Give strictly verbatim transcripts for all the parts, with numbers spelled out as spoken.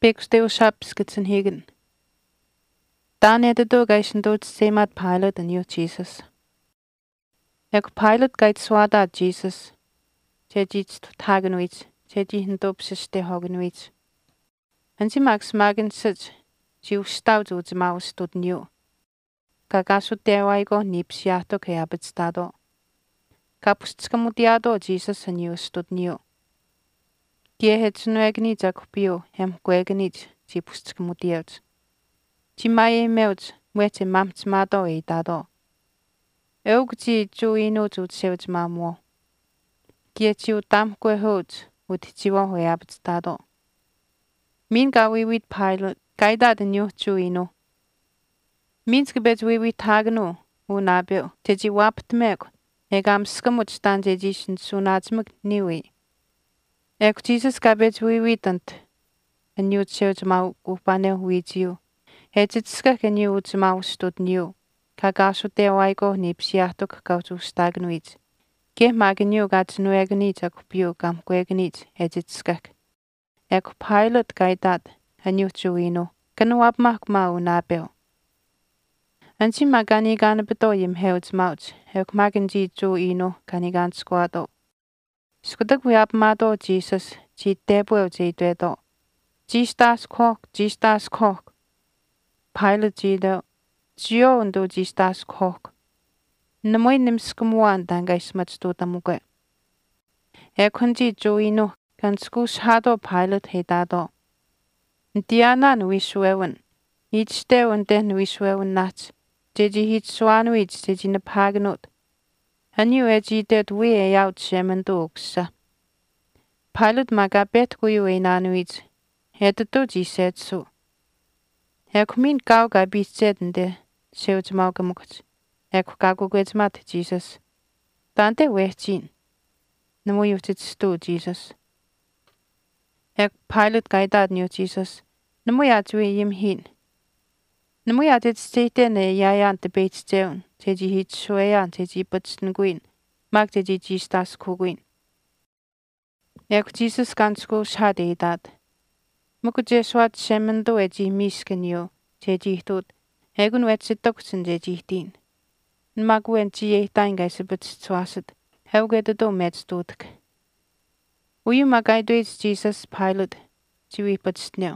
Bikstevshapskitsen higen. Danete do gaishin do tsemat pilot and you Jesus. Ek pilot gait swada Jesus. Tejits tagenwits. Teji hindopsiste hogenwits. Ansi max magen sit. Jiu stout ut maus stud new. Kagasu tewaigo nipsiato ke abitstado. Kapustskamudiado Jesus and you stud new. Gie hetsnuegnit akupio hem guegnit tipustskamudiot. Timaye meut mwete mamtsmado e dado. Eugti ju ino tut sevt mamo. Gie tiu dam guehot ut tiwa hoe abitstado. Min gawi wit pilot gaida den yo ju ino. Min skebet we wit tagno unabio teji wapt meg. Egam skamut stan jejishin sunatsmuk niwi. Ek Jesus gabet we witant. En you sevt mau upane witiu. Hetitska ken you ut mau stud new. Kagasu te waigo nipsiatok kautu stagnuit. Ge magen you gat nuegnit akupio gam guegnit hetitskak. Ek pilot gaidat en you juino. Kan wap mak mau nabel. Ansi magani gan betoyim heut maut. Ek magen ji juino kanigan squado. Skudak we up mado Jesus. Ji debuel ji dedo. Ji stas kok, ji stas kok. Pilot ji do. Jio undo ji stas kok. Namoy nimskumwan dangay smatsto tamuke. Ekon ji juino kan skus hado pilot hedado. Diana nuiswewen. Each day un den nuiswewen nat. Jeji hit swanwich jeji na pagnot. Hanyu eji det we e out shemendo oksa. Pilot maga bet kuyu e nanuit. Hedato ji setsu. Ekmin gau ga bitsedende. Sevt maugamukut. Ek gago gwetsmat Jesus. Dante wehtin. Namo yutit stu Jesus. Ek pilot gaidad new Jesus. Namo yatwe yim hin. Namo yatit stene yayan te beit jeun. Teji hit sweyan teji butsten gwin. Mag teji jistas kugwin. Ek Jesus gansko shade edad. Muku jeswat shemendo eji misken yo. Teji hitut. Egun wetsitoksen jeji din. Magwen ji e taingaise butstwasit. Hevgede do metstudik. Uyu magai doits Jesus pilot. Jiwi butstneo.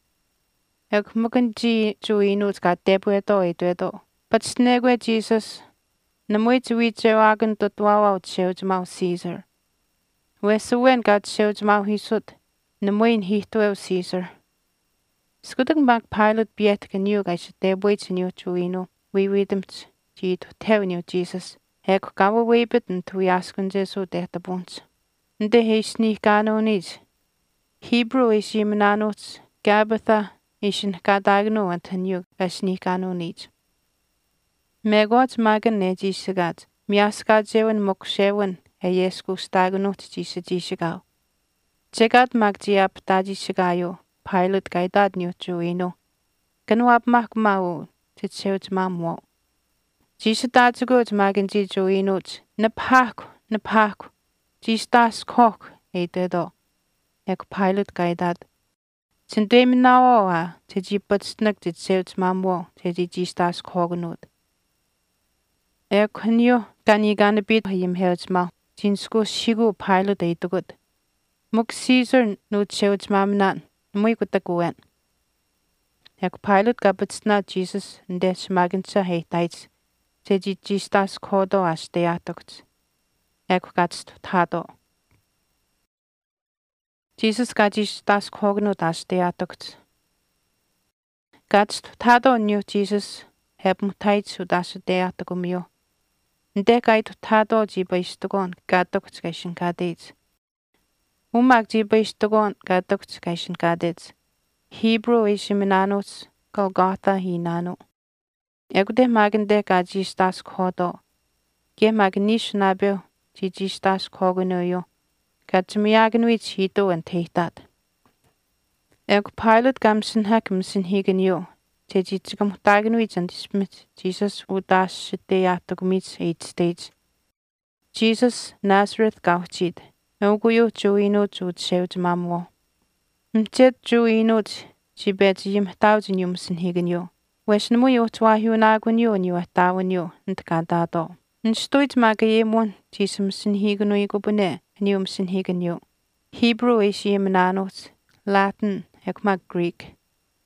Ek mukan ji juinut ga debuedo e dedo. Butstnegwe Jesus. Namoy jiwi jewagan tutwawa utshewjmau Caesar. Wesuwen gat shewjmau hisut. Namoy hihtuew Caesar. Skudak mag pilot biet kan you gaise debuit new juino. We widemt. Ji to tell new Jesus. Ek gawa webet and tu yaskun jesu deta bunts. Nde heisni gano nid. Hebrew is yimnanots. Gabatha ishin gadagno and tanu asni gano nid. Megot magan ne jisagat. Miasgat jewen mokshewen. E yesku stagnot jisa jisagao. Chegat mag jiap daji shagayo. Pilot gaidad new juino. Ganwap mak mau. Titsewt mamwo. Jisa datsugot magan ji juinot. Napaku, napaku. Jistas kok e dedo. Ek pilot gaidad. Tindem nawa teji butstnak titsewt mamwo. Teji jistas kognot. Ek hanyo gani gana bit him heotsma. Jinsko shigu pilot e dugut. Muk Caesar no tsewt mamnan. Muy kutakuan. Ek pilot gabutstna Jesus ndes magansa he taits. Teji jistas kodo asteatokt. Ek gatst tado. Jesus gajistas kognot asteatokt. Gatst tado new Jesus. Heb mutaits udas deatogumio. Nde gait tado jiba istogon gatokt gaishin gadets. Umag jiba istogon gatokt gaishin gadets. Hebrew ishiminanots Golgotha hinano. Egude magende gajistas kodo. Ge magnish nabio jijistas kogonoyo. Gatsmiagenwich hito and tehtad. Eg pilot gamsen hakmsen higenyo. Tejitskam dagenwich and dismit. Jesus udas deatogmits eight stage. Jesus Nazareth gauchid. Oguyo juino jud shewt mamwo. Mjet juino Jibet yim thousand yum sin higan yo. Wesh namu yo twa hu nagun yo ni wa tawan yo nt ka da do. Nstoit maga yemon jisum sin higan no igo bune ni um sin higan yo. Hebrew is yim nanos, Latin ek mag Greek.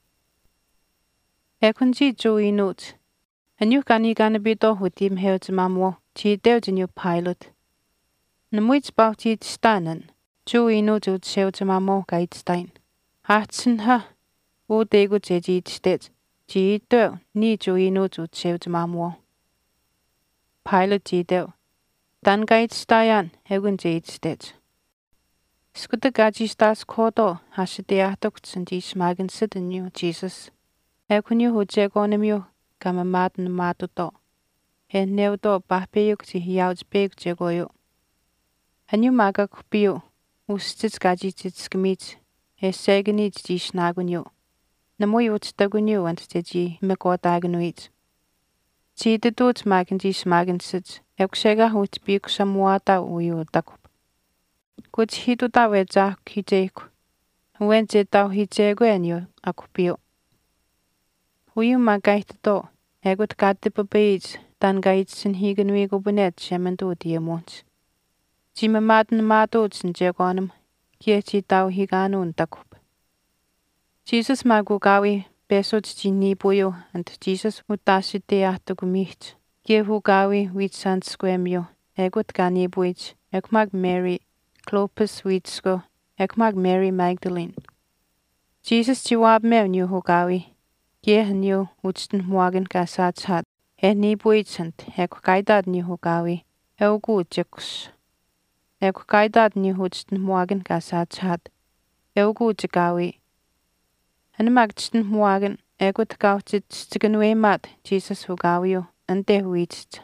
Ekun ji jo inut. And you can gonna be do with him here to mammo, chi del in your pilot. Namuits bout it stannen, jo ino to sell to mammo guide stein. Hartsen ha, o de go jeji stet, ji del, ni jo ino to sell to mammo. Pilot ji del. Dan guide stein, hegun jade stet. Skutte gaji stas kodo, hashe de atoks and ji smagen sit in you, Jesus. Ekun you ho jegonim you. Kama maten mato to. He neu to pahpeyuk si hiauj peyuk jegoyo. Hanyu maga kupiyo. Ustits gaji tits gemits. He segenit ji snagunyo. Namoy utstagunyo ant teji mekotagunuit. Ji de doot magen ji smagen sits. Ek sega hut biyuk samuata uyo takup. Kuch hitu ta weja hijeku. Wen je tau hijegu enyo akupiyo. Uyu magaita to, egot gati papaij, dan gait sin higan wigo bunet shemendo diamont. Jima maten matot sin jegonum, kiechi tau higanun takup. Jesus magu gawi, besot jini buyo, and Jesus utashi te ahtugumicht. Gehu gawi wit sant squemio, egot gani buij, ek mag Mary, Clopas witsko, ek mag Mary Magdalene. Jesus jiwab mew new ho gawi. Ge new utsten morgen gasat hat. He ni buitsant, he kaidad ni hogawi. Heu gut jekus. He kaidad ni utsten morgen gasat hat. Heu gut gawi. Han magtsten morgen, he gut gautit stigenwe mat, Jesus hogawi, and de huitst.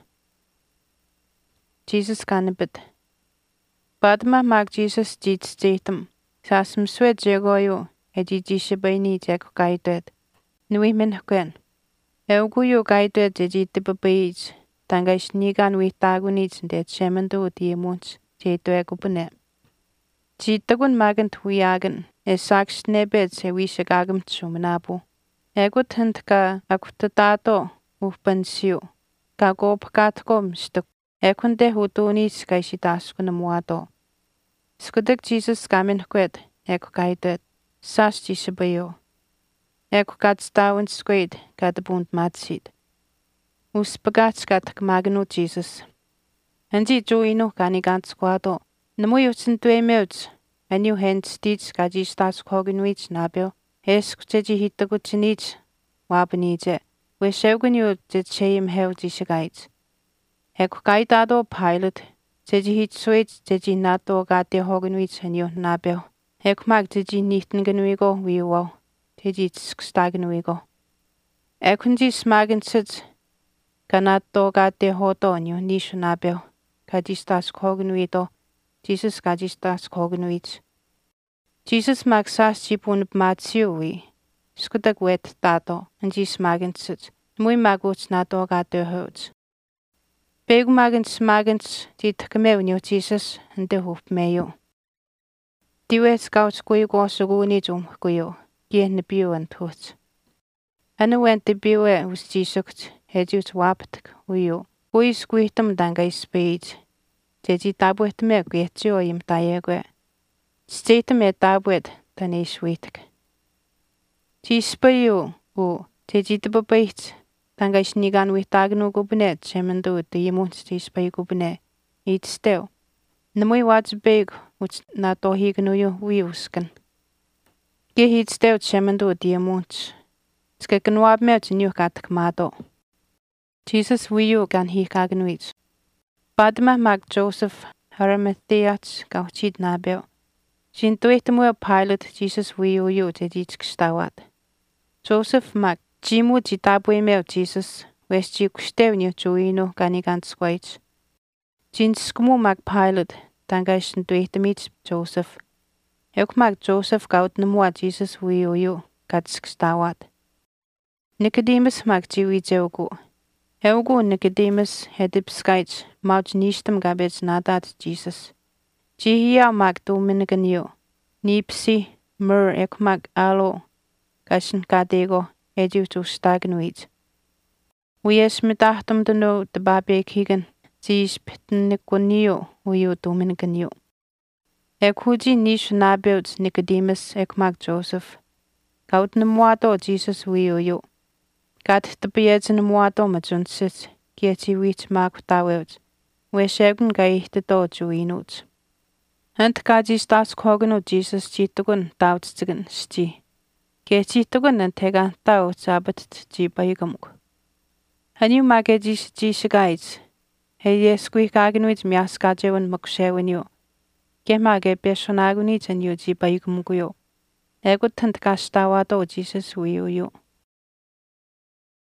Jesus ganebit. Badma mag Jesus dit statum. Sasum swed jegoyo, he di jishabaini jek kaidad. Nui min hukuen. Euguyo gaidwe jeji tipapaij. Tangaish nigan witagunij det shemendo diemons. Jedwe gubune. Jitagun magant huyagan. E saks nebet se wishagagam tsumanabo. Egut hant ka akutatato ufpansio. Ka gopkatkom stuk. Ekunde hutunis kaishitaskuna Skudak Jesus gamin hukwet. Eko gaidwet. Sas jishabayo. Eko gats dawen squid gada bunt matsid. Us bagats gat magno Jesus. Anji joino gani gans quado. Namuyo sintue meuts. Anyu hens stits gaji stas koginwich nabio. Esk jeji hitaguchinich. Wabanije. We shevganyo jet shayim hel jishagaits. Eko gaidado pilot. Jeji hit switch jeji nato gati hoginwich anyo nabio. Eko mag jeji nichten genuigo wiwo. Tejit stagen wigo. Ekunji smagen sits. Kanato gate hoto nyo nishu nabel. Kajistas kogen wido. Jesus kajistas kogen wits. Jesus mag sas chipun matsiu wi. Skudak wet tato. Anji smagen sits. Mui maguts nato gate hots. Beg magen smagens dit kameu nyo Jesus. Ande hoop meyo. Diwe skauts kuyo go suguni jum kuyo. Gien de bio en tot. Anu went de bio e us jisukt, hedjut waptek, uyo. Ui squittam danga is speed. Jeji tabuet me gweetjo im taegwe. Stete me tabuet, dan is witek. Jispayo, u, jeji de babait, danga is nigan witagno gubenet, shemendo de yemuns jispayo gubene. Eat still. Namui wats big, which na to hignuyo wiuskan. Ge hit stel shemendo diamont. Ska kanwab met new kat kmado. Jesus wiyu gan hi kagnwich. Badma mag Joseph Haramathiat gauchid nabel. Shin tuitemu pilot Jesus wiyu yu te dich gstawat. Joseph mag jimu jitabwe mel Jesus west ji kustel new joino ganigan squach. Jin skumu mag pilot tangashin tuitemit Joseph. Ek mag Joseph gaut nemua Jesus wiyo yo, katsk stawat. Nicodemus mag jiwi jeugu. Eugu Nicodemus hedip skaits, mauj nishtam gabets nadat Jesus. Jihia mag dominigan yo. Nipsi, mur ek mag alo. Kashin kadego ejutu stagnuit. Uyes mitahtum dunu the babe kigan. Tis pitnikuniu uyu dominikanyu. Ek huji nish nabeut Nicodemus ek mag Joseph. Gaut nemuado Jesus uyu. Gat the beads nemuado majunsit. Gieti wit mag daweut. We shagun gai the do juinut. Hent gaji stas koganu Jesus chitugun dautstigan sti. Gietitugun and tega daut sabat ji baygamuk. Hanu magajis jishagaids. He yesqui gaganwit miaskajewan makshewanyu. Gemage beshonagunit and yu ji baygamukuyo. Egut tent gastawado Jesus uyu.